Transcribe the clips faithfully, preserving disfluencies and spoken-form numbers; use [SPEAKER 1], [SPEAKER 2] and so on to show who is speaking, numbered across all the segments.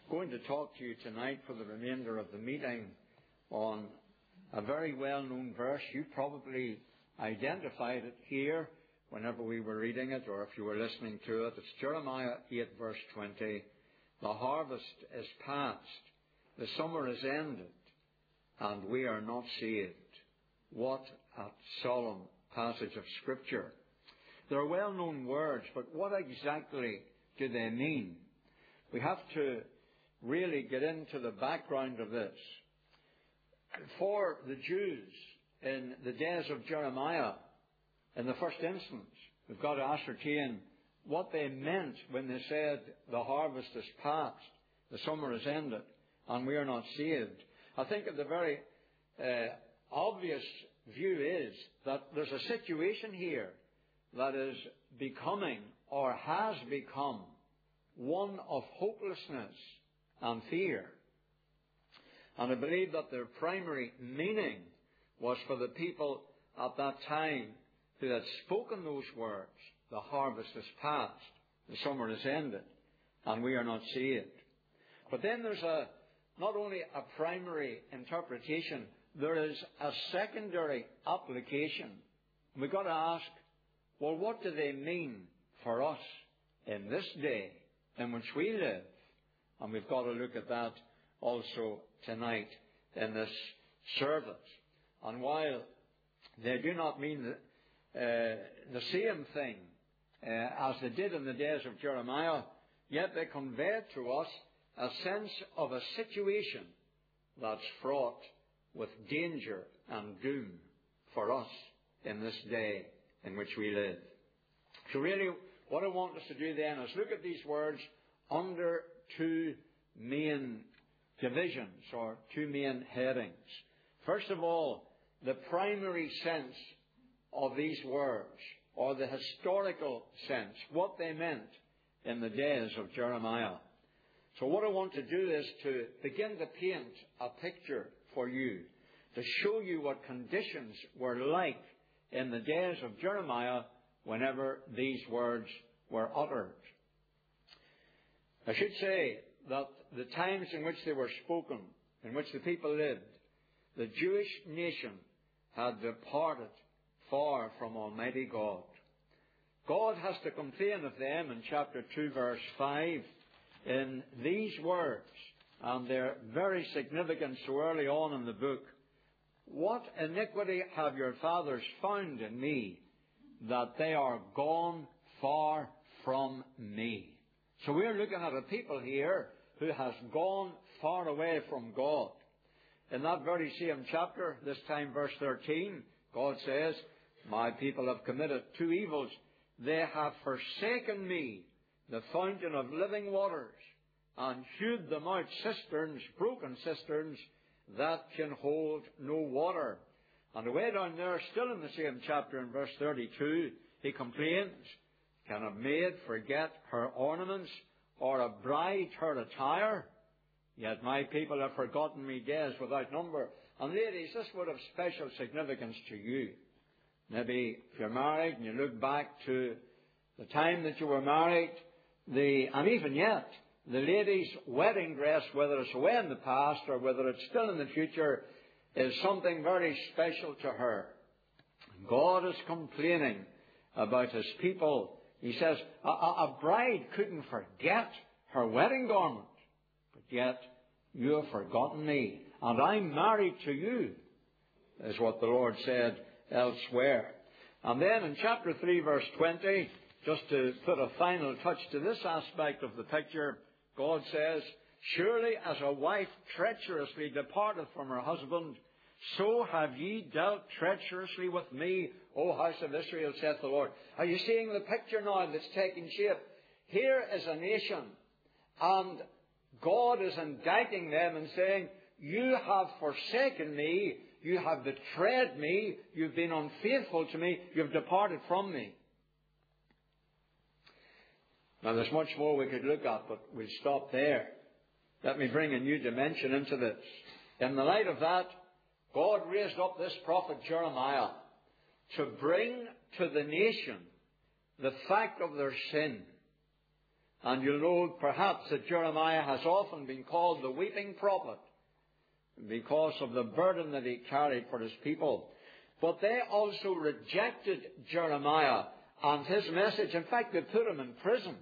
[SPEAKER 1] going to talk to you tonight for the remainder of the meeting on a very well-known verse. You probably identified it here whenever we were reading it, or if you were listening to it. It's Jeremiah eight, verse twenty. The harvest is past, the summer is ended, and we are not saved. What a solemn passage of Scripture. They're well-known words, but what exactly do they mean? We have to really get into the background of this. For the Jews in the days of Jeremiah, in the first instance, we've got to ascertain what they meant when they said the harvest is past, the summer is ended, and we are not saved. I think that the very uh, obvious view is that there's a situation here that is becoming or has become one of hopelessness and fear. And I believe that their primary meaning was for the people at that time who had spoken those words, the harvest is past, the summer is ended, and we are not saved. But then there's a not only a primary interpretation, there is a secondary application. We've got to ask, well, what do they mean for us in this day in which we live? And we've got to look at that also tonight in this service. And while they do not mean the, uh, the same thing uh, as they did in the days of Jeremiah, yet they convey to us a sense of a situation that's fraught with danger and doom for us in this day in which we live. So really, what I want us to do then is look at these words under two main divisions or two main headings. First of all, the primary sense of these words, or the historical sense, what they meant in the days of Jeremiah. So what I want to do is to begin to paint a picture for you, to show you what conditions were like in the days of Jeremiah whenever these words were uttered. I should say that the times in which they were spoken, in which the people lived, the Jewish nation had departed far from Almighty God. God has to complain of them in chapter two, verse five, in these words, and they're very significant so early on in the book. What iniquity have your fathers found in me, that they are gone far from me? So we're looking at a people here who has gone far away from God. In that very same chapter, this time verse thirteen, God says, my people have committed two evils. They have forsaken me, the fountain of living waters, and hewed them out cisterns, broken cisterns, that can hold no water. And away down there, still in the same chapter in verse thirty-two, he complains, can a maid forget her ornaments, or a bride her attire? Yet my people have forgotten me days without number. And ladies, this would have special significance to you. Maybe if you're married and you look back to the time that you were married, the and even yet, the lady's wedding dress, whether it's away in the past or whether it's still in the future, is something very special to her. God is complaining about His people. He says, a, a bride couldn't forget her wedding garment, but yet you have forgotten me, and I'm married to you, is what the Lord said elsewhere. And then in chapter three, verse twenty, just to put a final touch to this aspect of the picture, God says, surely as a wife treacherously departeth from her husband, so have ye dealt treacherously with me, O house of Israel, saith the Lord. Are you seeing the picture now that's taking shape? Here is a nation, and God is indicting them and saying, you have forsaken me, you have betrayed me, you've been unfaithful to me, you've departed from me. Now there's much more we could look at, but we'll stop there. Let me bring a new dimension into this. In the light of that, God raised up this prophet Jeremiah to bring to the nation the fact of their sin. And you'll know perhaps that Jeremiah has often been called the weeping prophet because of the burden that he carried for his people. But they also rejected Jeremiah and his message. In fact, they put him in prison.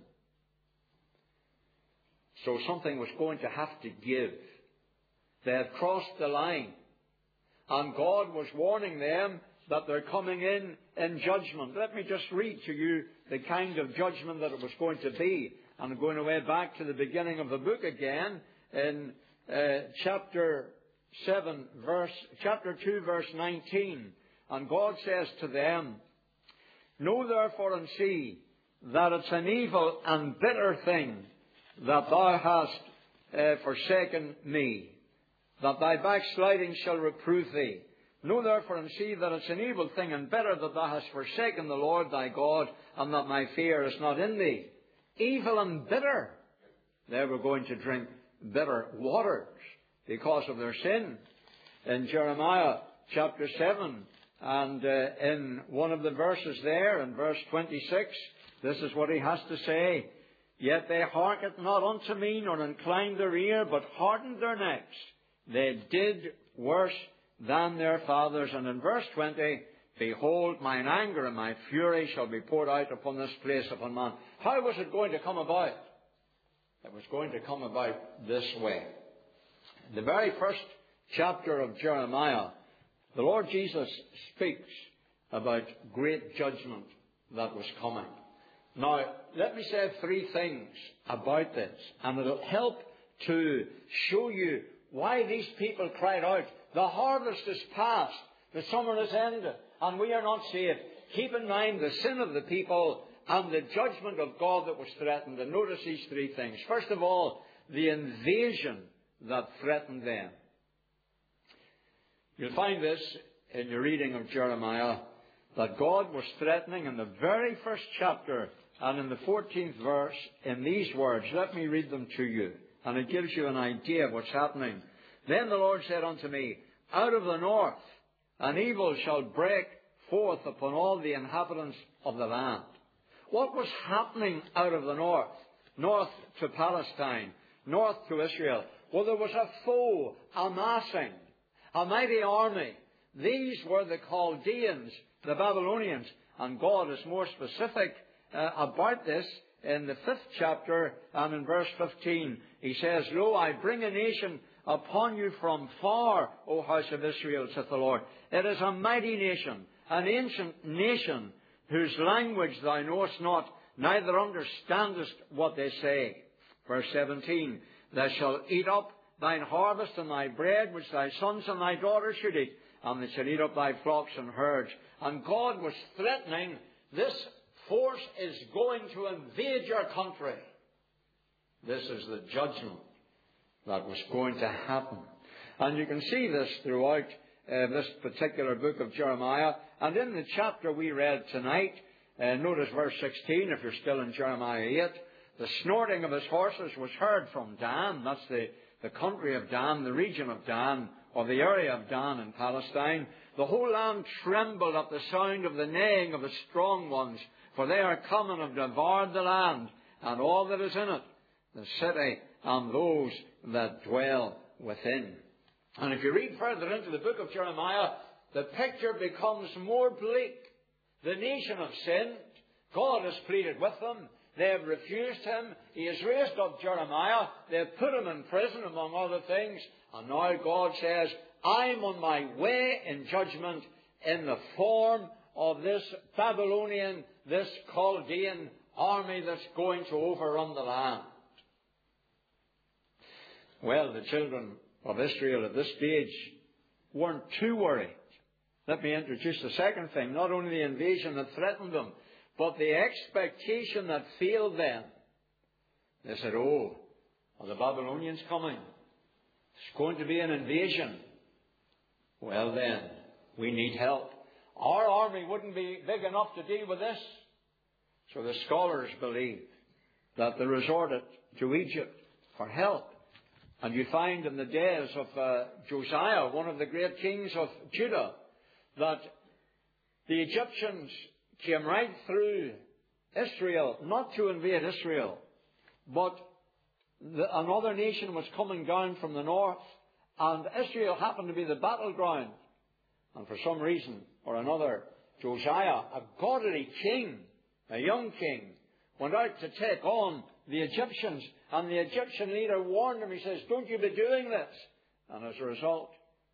[SPEAKER 1] So something was going to have to give. They had crossed the line. And God was warning them that they're coming in in judgment. Let me just read to you the kind of judgment that it was going to be. And I'm going way back to the beginning of the book again in uh, chapter seven, verse chapter two, verse nineteen. And God says to them, "Know therefore and see that it's an evil and bitter thing that thou hast uh, forsaken me, that thy backsliding shall reprove thee. Know therefore and see that it's an evil thing and bitter that thou hast forsaken the Lord thy God, and that my fear is not in thee." Evil and bitter. They were going to drink bitter waters because of their sin. In Jeremiah chapter seven, and uh, in one of the verses there, in verse twenty-six, this is what he has to say. "Yet they hearkened not unto me, nor inclined their ear, but hardened their necks. They did worse than their fathers." And in verse twenty, "Behold, mine anger and my fury shall be poured out upon this place upon man." How was it going to come about? It was going to come about this way. In the very first chapter of Jeremiah, the Lord Jesus speaks about great judgment that was coming. Now, let me say three things about this, and it'll help to show you why these people cried out, "The harvest is past, the summer is ended, and we are not saved." Keep in mind the sin of the people and the judgment of God that was threatened. And notice these three things. First of all, the invasion that threatened them. You'll find this in your reading of Jeremiah, that God was threatening in the very first chapter and in the fourteenth verse in these words. Let me read them to you, and it gives you an idea of what's happening. "Then the Lord said unto me, Out of the north an evil shall break forth upon all the inhabitants of the land." What was happening out of the north? North to Palestine, north to Israel. Well, there was a foe amassing, a mighty army. These were the Chaldeans, the Babylonians. And God is more specific uh, about this in the fifth chapter and in verse fifteen. He says, "Lo, I bring a nation upon you from far, O house of Israel, saith the Lord. It is a mighty nation, an ancient nation, whose language thou knowest not, neither understandest what they say." Verse seventeen, "Thou shalt eat up thine harvest and thy bread, which thy sons and thy daughters should eat, and they shall eat up thy flocks and herds." And God was threatening, this force is going to invade your country. This is the judgment that was going to happen. And you can see this throughout uh, this particular book of Jeremiah. And in the chapter we read tonight, uh, notice verse sixteen, if you're still in Jeremiah eight, "The snorting of his horses was heard from Dan." That's the, the country of Dan, the region of Dan, or the area of Dan in Palestine. "The whole land trembled at the sound of the neighing of the strong ones, for they are come and have devoured the land, and all that is in it, the city and those that dwell within." And if you read further into the book of Jeremiah, the picture becomes more bleak. The nation have sinned. God has pleaded with them. They have refused him. He has raised up Jeremiah. They have put him in prison, among other things. And now God says, "I'm on my way in judgment in the form of this Babylonian, this Chaldean army that's going to overrun the land." Well, the children of Israel at this stage weren't too worried. Let me introduce the second thing. Not only the invasion that threatened them, but the expectation that failed them. They said, "Oh, are the Babylonians coming? It's going to be an invasion. Well then, we need help. Our army wouldn't be big enough to deal with this." So the scholars believe that they resorted to Egypt for help. And you find in the days of uh, Josiah, one of the great kings of Judah, that the Egyptians came right through Israel, not to invade Israel, But the, another nation was coming down from the north, and Israel happened to be the battleground. And for some reason or another, Josiah, a godly king, a young king, went out to take on the Egyptians. And the Egyptian leader warned him. He says, don't you be doing this. And as a result,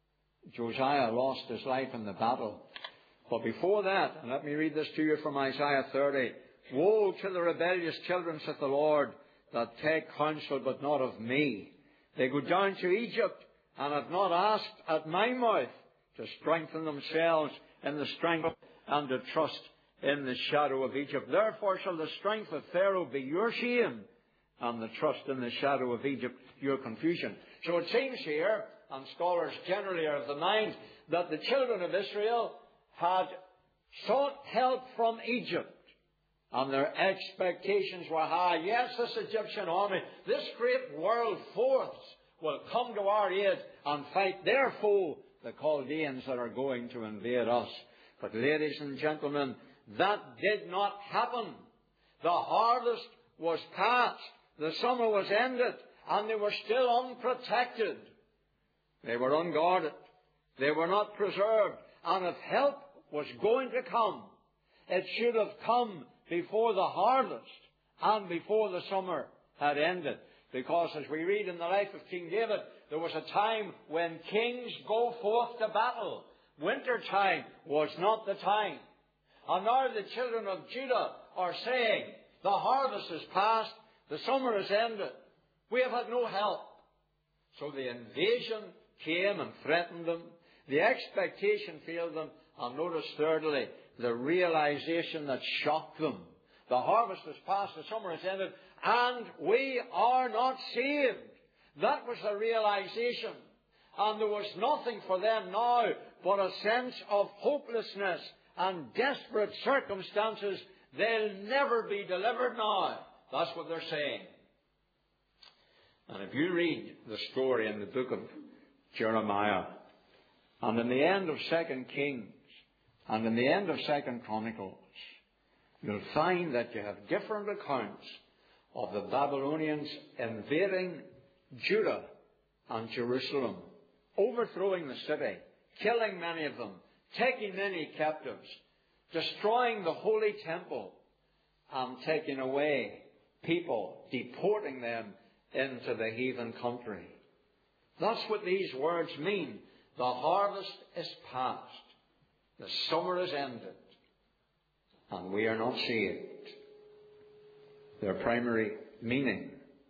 [SPEAKER 1] Josiah lost his life in the battle. But before that, and let me read this to you from Isaiah thirty. Woe to the rebellious children, saith the Lord, that take counsel, but not of me. They go down to Egypt, and have not asked at my mouth to strengthen themselves in the strength and to trust in the shadow of Egypt. Therefore shall the strength of Pharaoh be your shame, and the trust in the shadow of Egypt your confusion. So it seems here, and scholars generally are of the mind, that the children of Israel had sought help from Egypt. And their expectations were high. Yes, this Egyptian army, this great world force will come to our aid and fight their foe, the Chaldeans that are going to invade us. But ladies and gentlemen, that did not happen. The harvest was past. The summer was ended. And they were still unprotected. They were unguarded. They were not preserved. And if help was going to come, it should have come before the harvest and before the summer had ended. Because as we read in the life of King David, there was a time when kings go forth to battle. Winter time was not the time. And now the children of Judah are saying, the harvest is past, the summer is ended. We have had no help. So the invasion came and threatened them. The expectation failed them. And notice thirdly, the realization that shocked them. The harvest is past, the summer is ended, and we are not saved. That was the realization. And there was nothing for them now but a sense of hopelessness and desperate circumstances. They'll never be delivered now. That's what they're saying. And if you read the story in the book of Jeremiah, and in the end of Second Kings, and in the end of Second Chronicles, you'll find that you have different accounts of the Babylonians invading Judah and Jerusalem, overthrowing the city, killing many of them, taking many captives, destroying the holy temple, and taking away people, deporting them into the heathen country. That's what these words mean. The harvest is past. The summer is ended. And we are not saved. Their primary meaning.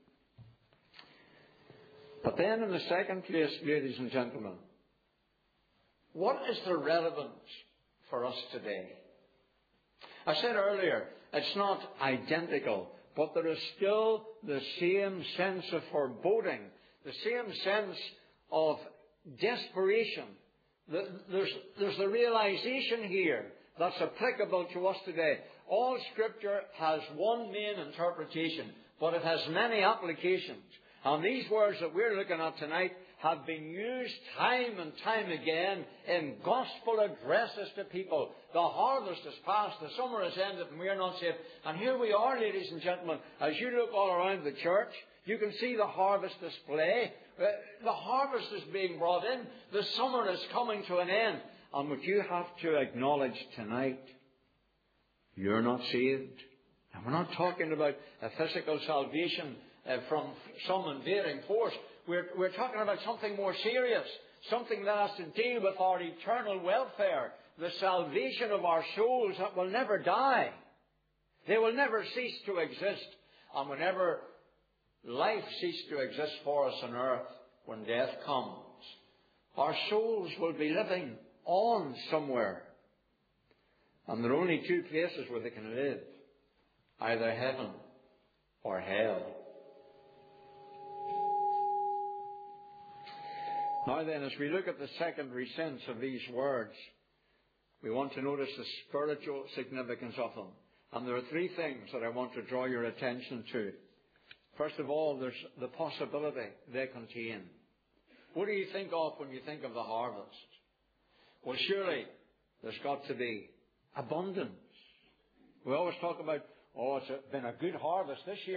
[SPEAKER 1] But then in the second place, ladies and gentlemen, what is the relevance for us today? I said earlier, it's not identical, but there is still the same sense of foreboding, the same sense of desperation. There's, there's the realization here that's applicable to us today. All Scripture has one main interpretation, but it has many applications. And these words that we're looking at tonight have been used time and time again in gospel addresses to people. The harvest is past, the summer is ended, and we are not saved. And here we are, ladies and gentlemen. As you look all around the church, you can see the harvest display. Uh, the harvest is being brought in. The summer is coming to an end. And what you have to acknowledge tonight, you're not saved. And we're not talking about a physical salvation uh, from some invading force. We're, we're talking about something more serious, something that has to deal with our eternal welfare, the salvation of our souls that will never die. They will never cease to exist. And whenever life ceases to exist for us on earth, when death comes, our souls will be living on somewhere. And there are only two places where they can live, either heaven or hell. Now then, as we look at the secondary sense of these words, we want to notice the spiritual significance of them. And there are three things that I want to draw your attention to. First of all, there's the possibility they contain. What do you think of when you think of the harvest? Well, surely there's got to be abundance. We always talk about, oh, it's been a good harvest this year.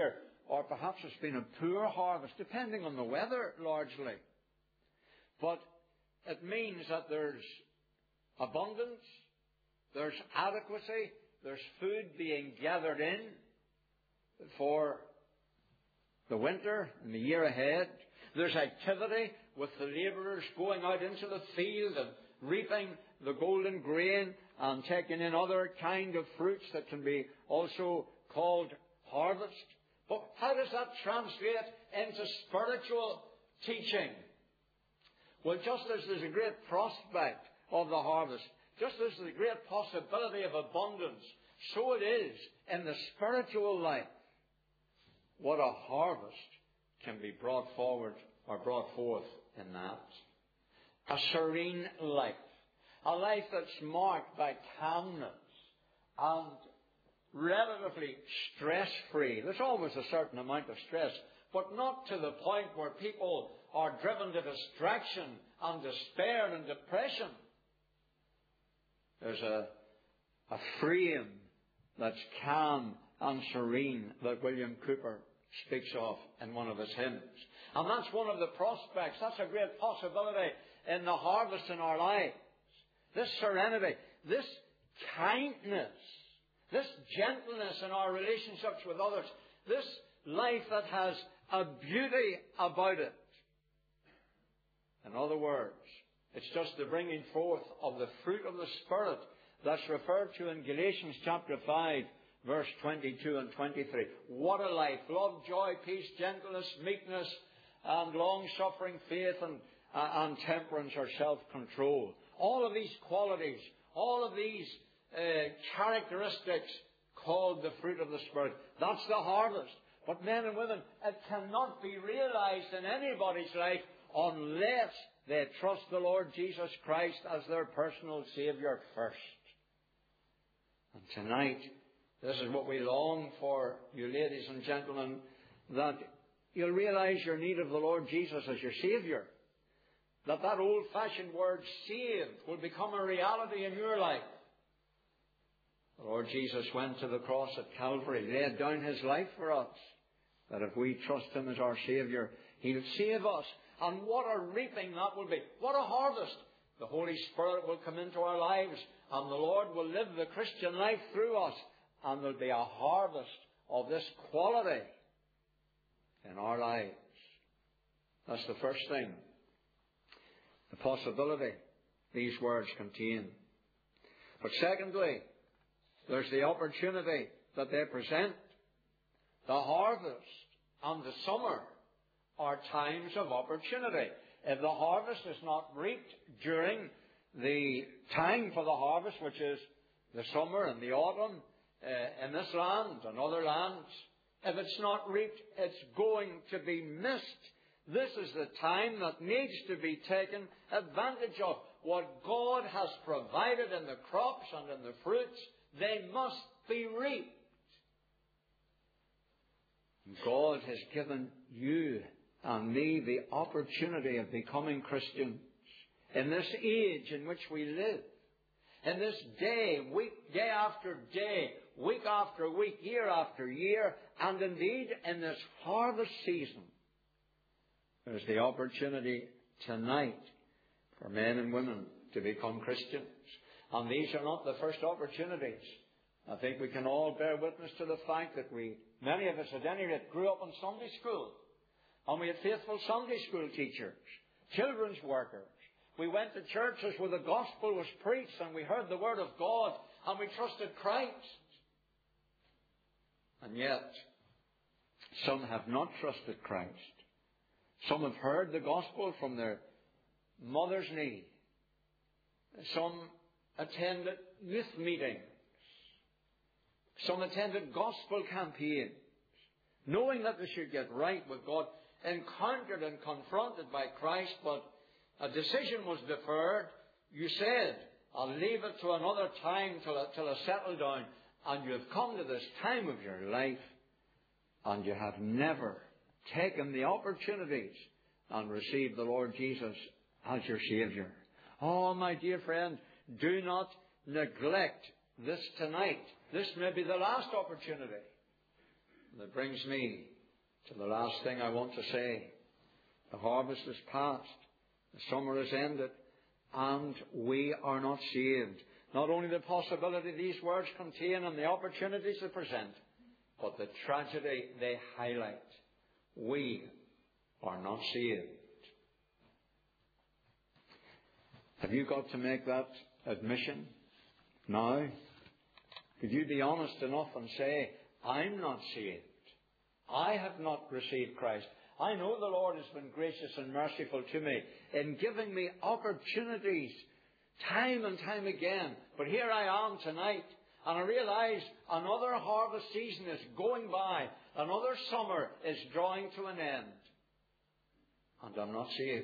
[SPEAKER 1] or perhaps it's been a poor harvest, depending on the weather largely. But it means that there's abundance, there's adequacy, there's food being gathered in for the winter and the year ahead. There's activity with the labourers going out into the field and reaping the golden grain and taking in other kind of fruits that can be also called harvest. But how does that translate into spiritual teaching? Well, just as there's a great prospect of the harvest, just as there's a great possibility of abundance, so it is in the spiritual life. What a harvest can be brought forward or brought forth in that. A serene life. A life that's marked by calmness and relatively stress-free. There's always a certain amount of stress, but not to the point where people are driven to distraction and despair and depression. There's a, a frame that's calm and serene that William Cowper speaks of in one of his hymns. And that's one of the prospects. That's a great possibility in the harvest in our lives. This serenity, this kindness, this gentleness in our relationships with others, this life that has a beauty about it. In other words, it's just the bringing forth of the fruit of the Spirit that's referred to in Galatians chapter five, verse twenty-two and twenty-three. What a life! Love, joy, peace, gentleness, meekness, and long-suffering, faith, and, uh, and temperance or self-control. All of these qualities, all of these uh, characteristics called the fruit of the Spirit. That's the harvest. But men and women, it cannot be realized in anybody's life unless they trust the Lord Jesus Christ as their personal Saviour first. And tonight, this is what we long for, you ladies and gentlemen, that you'll realize your need of the Lord Jesus as your Saviour. That that old-fashioned word saved will become a reality in your life. The Lord Jesus went to the cross at Calvary, laid down His life for us, that if we trust Him as our Saviour, He'll save us. And what a reaping that will be. What a harvest. The Holy Spirit will come into our lives, and the Lord will live the Christian life through us, and there'll be a harvest of this quality in our lives. That's the first thing. The possibility these words contain. But secondly, there's the opportunity that they present. The harvest and the summer are times of opportunity. If the harvest is not reaped during the time for the harvest, which is the summer and the autumn uh, in this land and other lands, if it's not reaped, it's going to be missed. This is the time that needs to be taken advantage of. What God has provided in the crops and in the fruits, they must be reaped. God has given you and me the opportunity of becoming Christians in this age in which we live. In this day, week, day after day, week after week, year after year, and indeed in this harvest season. There's the opportunity tonight for men and women to become Christians. And these are not the first opportunities. I think we can all bear witness to the fact that we, many of us at any rate, grew up in Sunday school. And we had faithful Sunday school teachers, children's workers. We went to churches where the gospel was preached and we heard the word of God and we trusted Christ. And yet, some have not trusted Christ. Some have heard the gospel from their mother's knee. Some attended youth meetings. Some attended gospel campaigns, knowing that they should get right with God, encountered and confronted by Christ, but a decision was deferred. You said, I'll leave it to another time till I, till I settle down. And you have come to this time of your life, and you have never taken the opportunities and received the Lord Jesus as your Saviour. Oh, my dear friend, do not neglect this tonight. This may be the last opportunity. That brings me So the last thing I want to say, the harvest is past, the summer is ended, and we are not saved. Not only the possibility these words contain and the opportunities they present, but the tragedy they highlight. We are not saved. Have you got to make that admission now? Could you be honest enough and say, I'm not saved. I have not received Christ. I know the Lord has been gracious and merciful to me in giving me opportunities time and time again. But here I am tonight, and I realize another harvest season is going by. Another summer is drawing to an end. And I'm not saved.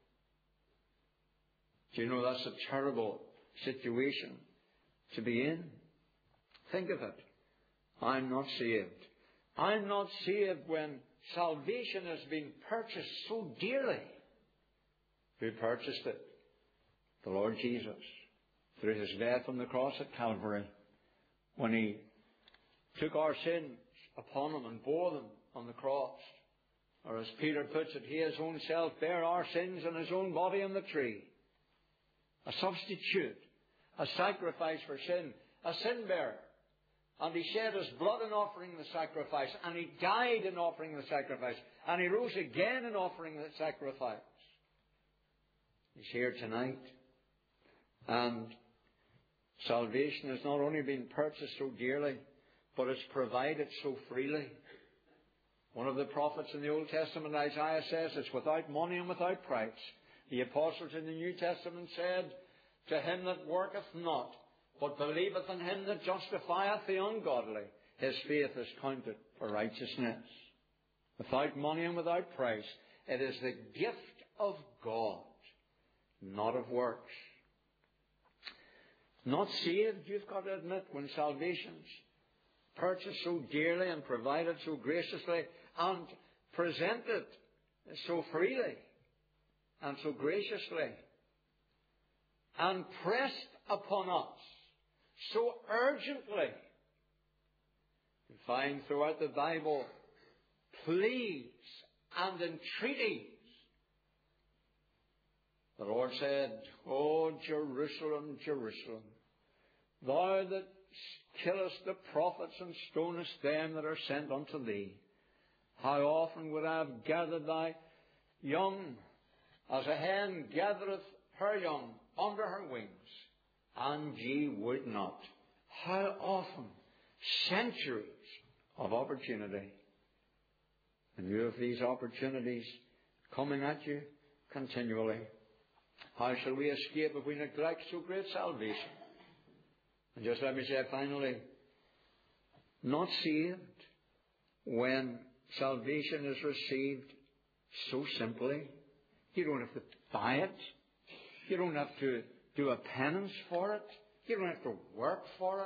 [SPEAKER 1] Do you know that's a terrible situation to be in? Think of it. I'm not saved. I'm not saved when salvation has been purchased so dearly. Who purchased it? The Lord Jesus, through His death on the cross at Calvary, when He took our sins upon Him and bore them on the cross. Or as Peter puts it, He His own self bare our sins in His own body on the tree. A substitute, a sacrifice for sin, a sin bearer. And He shed His blood in offering the sacrifice, and He died in offering the sacrifice, and He rose again in offering the sacrifice. He's here tonight. And salvation has not only been purchased so dearly, but it's provided so freely. One of the prophets in the Old Testament, Isaiah, says it's without money and without price. The apostles in the New Testament said, to him that worketh not, but believeth in Him that justifieth the ungodly, his faith is counted for righteousness. Without money and without price, it is the gift of God, not of works. Not saved, you've got to admit, when salvation's purchased so dearly and provided so graciously and presented so freely and so graciously and pressed upon us so urgently. You find throughout the Bible pleas and entreaties. The Lord said, O Jerusalem, Jerusalem, thou that killest the prophets and stonest them that are sent unto thee, how often would I have gathered thy young, as a hen gathereth her young under her wings, and ye would not. How often? Centuries of opportunity. And you have these opportunities coming at you continually. How shall we escape if we neglect so great salvation? And just let me say finally, not saved when salvation is received so simply. You don't have to buy it. You don't have to do a penance for it. You don't have to work for it.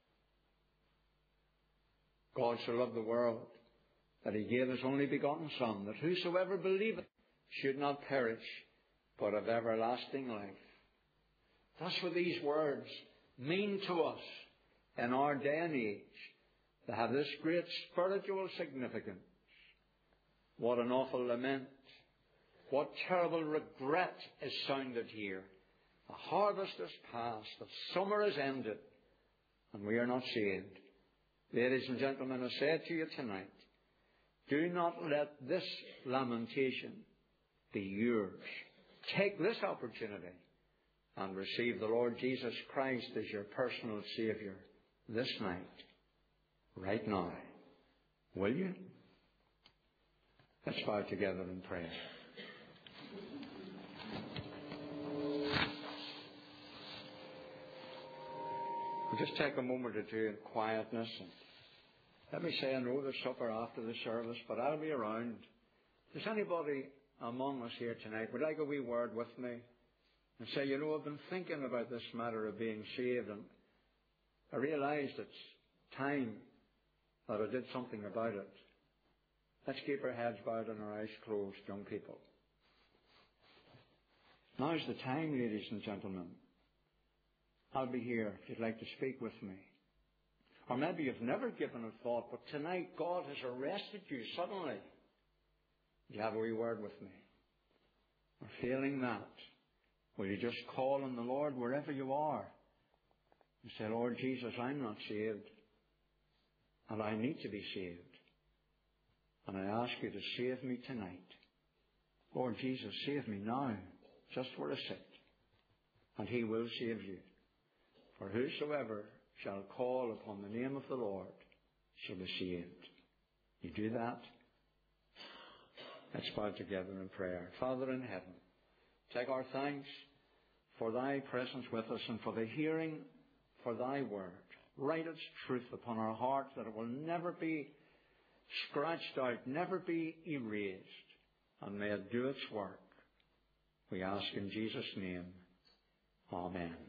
[SPEAKER 1] God so loved the world that He gave His only begotten Son, that whosoever believeth should not perish, but have everlasting life. That's what these words mean to us in our day and age. They have this great spiritual significance. What an awful lament. What terrible regret is sounded here. The harvest is past. The summer is ended. And we are not saved. Ladies and gentlemen, I say to you tonight, do not let this lamentation be yours. Take this opportunity and receive the Lord Jesus Christ as your personal Saviour this night, right now. Will you? Let's bow together in prayer. We'll just take a moment or two in quietness. And let me say, I know there's supper after the service, but I'll be around. If there's anybody among us here tonight would like a wee word with me and say, you know, I've been thinking about this matter of being saved, and I realised it's time that I did something about it. Let's keep our heads bowed and our eyes closed, young people. Now's the time, ladies and gentlemen. I'll be here if you'd like to speak with me. Or maybe you've never given it thought, but tonight God has arrested you suddenly. Would you have a wee word with me? Or feeling that, will you just call on the Lord wherever you are and say, Lord Jesus, I'm not saved, and I need to be saved. And I ask you to save me tonight. Lord Jesus, save me now, just where I sit. And he will save you. For whosoever shall call upon the name of the Lord shall be saved. You do that? Let's bow together in prayer. Father in heaven, take our thanks for thy presence with us and for the hearing for thy word. Write its truth upon our hearts that it will never be scratched out, never be erased, and may it do its work. We ask in Jesus' name. Amen.